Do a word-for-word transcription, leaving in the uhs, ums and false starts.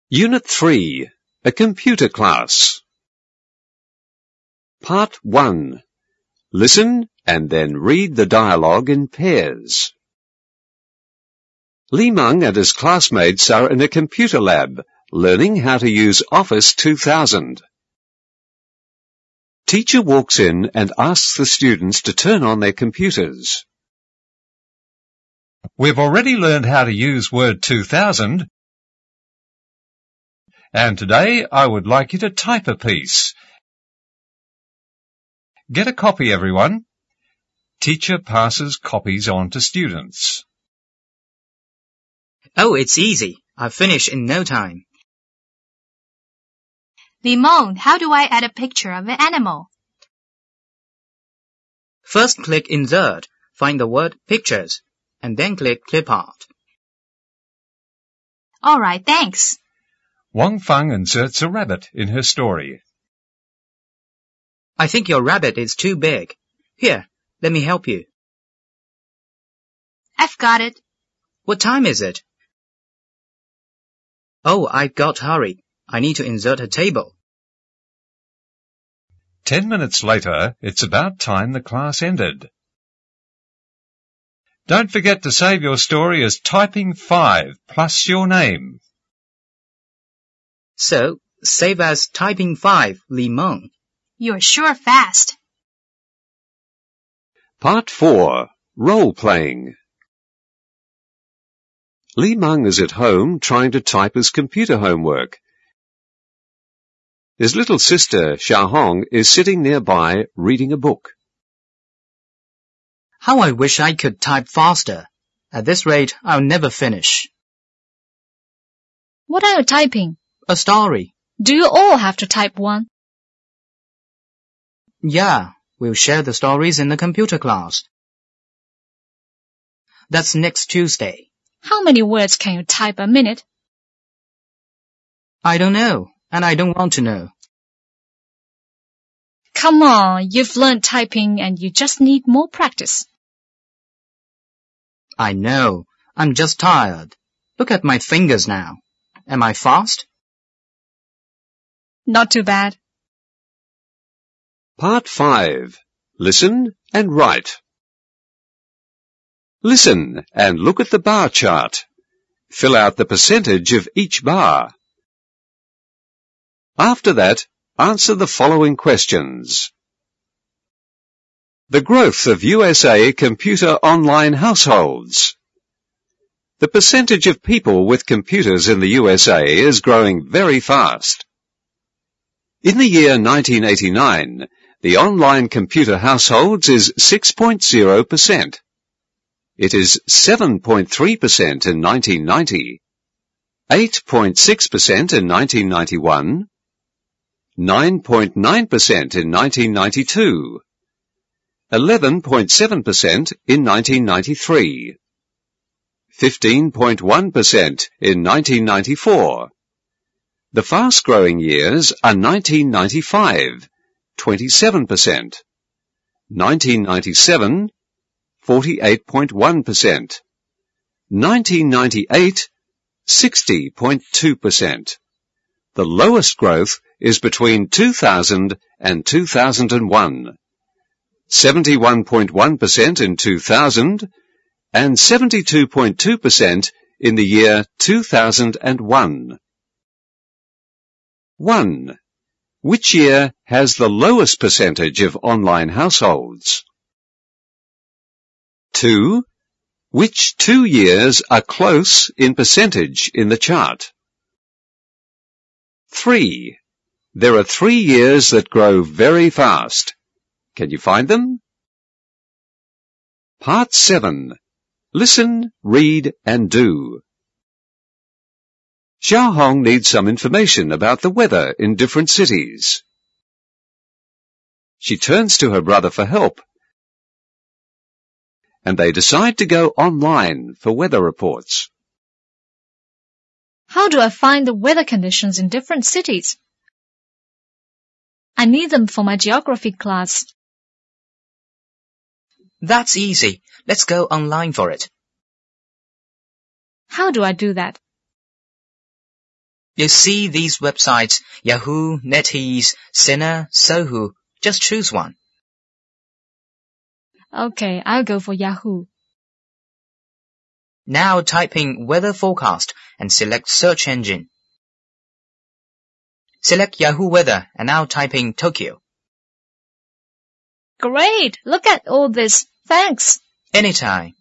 Unit three, a computer class. Part one. Listen and then read the dialogue in pairs. Li Meng and his classmates are in a computer lab, learning how to use Office two thousand. Teacher walks in and asks the students to turn on their computers. We've already learned how to use Word two thousand. And today I would like you to type a piece. Get a copy, everyone. Teacher passes copies on to students. Oh, it's easy. I'll finish in no time. Li Meng, how do I add a picture of an animal? First click Insert, find the word Pictures, and then click Clip Art. All right, thanks. Wang Fang inserts a rabbit in her story. I think your rabbit is too big. Here, let me help you. I've got it. What time is it? Oh, I've got to hurry. I need to insert a table. Ten minutes later, it's about time the class ended. Don't forget to save your story as typing five plus your name. So, save as typing five, Li Meng. You're sure fast. Part four, role-playing. Li Meng is at home trying to type his computer homework. His little sister, Xiaohong, is sitting nearby reading a book. How I wish I could type faster. At this rate, I'll never finish. What are you typing? A story. Do you all have to type one? Yeah, we'll share the stories in the computer class. That's next Tuesday. How many words can you type a minute? I don't know, and I don't want to know. Come on, you've learned typing and you just need more practice. I know, I'm just tired. Look at my fingers now. Am I fast? Not too bad. Part five. Listen and write. Listen and look at the bar chart. Fill out the percentage of each bar. After that, answer the following questions. The growth of U S A computer online households. The percentage of people with computers in the U S A is growing very fast. In the year nineteen eighty-nine, the online computer households is six point zero percent. It is seven point three percent in nineteen ninety, eight point six percent in nineteen ninety-one, nine point nine percent in nineteen ninety-two, eleven point seven percent in nineteen ninety-three, fifteen point one percent in nineteen ninety-four. The fast-growing years are nineteen ninety-five, twenty-seven percent, nineteen ninety-seven, forty-eight point one percent, nineteen ninety-eight, sixty point two percent. The lowest growth is between two thousand and two thousand one, seventy-one point one percent in two thousand and seventy-two point two percent in the year two thousand one. one. Which year has the lowest percentage of online households? two. Which two years are close in percentage in the chart? three. There are three years that grow very fast. Can you find them? Part seven. Listen, read, and do. Xiaohong needs some information about the weather in different cities. She turns to her brother for help, and they decide to go online for weather reports. How do I find the weather conditions in different cities? I need them for my geography class. That's easy. Let's go online for it. How do I do that? You see these websites, Yahoo, NetEase, Sina, Sohu. Just choose one. Okay, I'll go for Yahoo. Now type in weather forecast and select search engine. Select Yahoo Weather and now type in Tokyo. Great! Look at all this. Thanks. Anytime.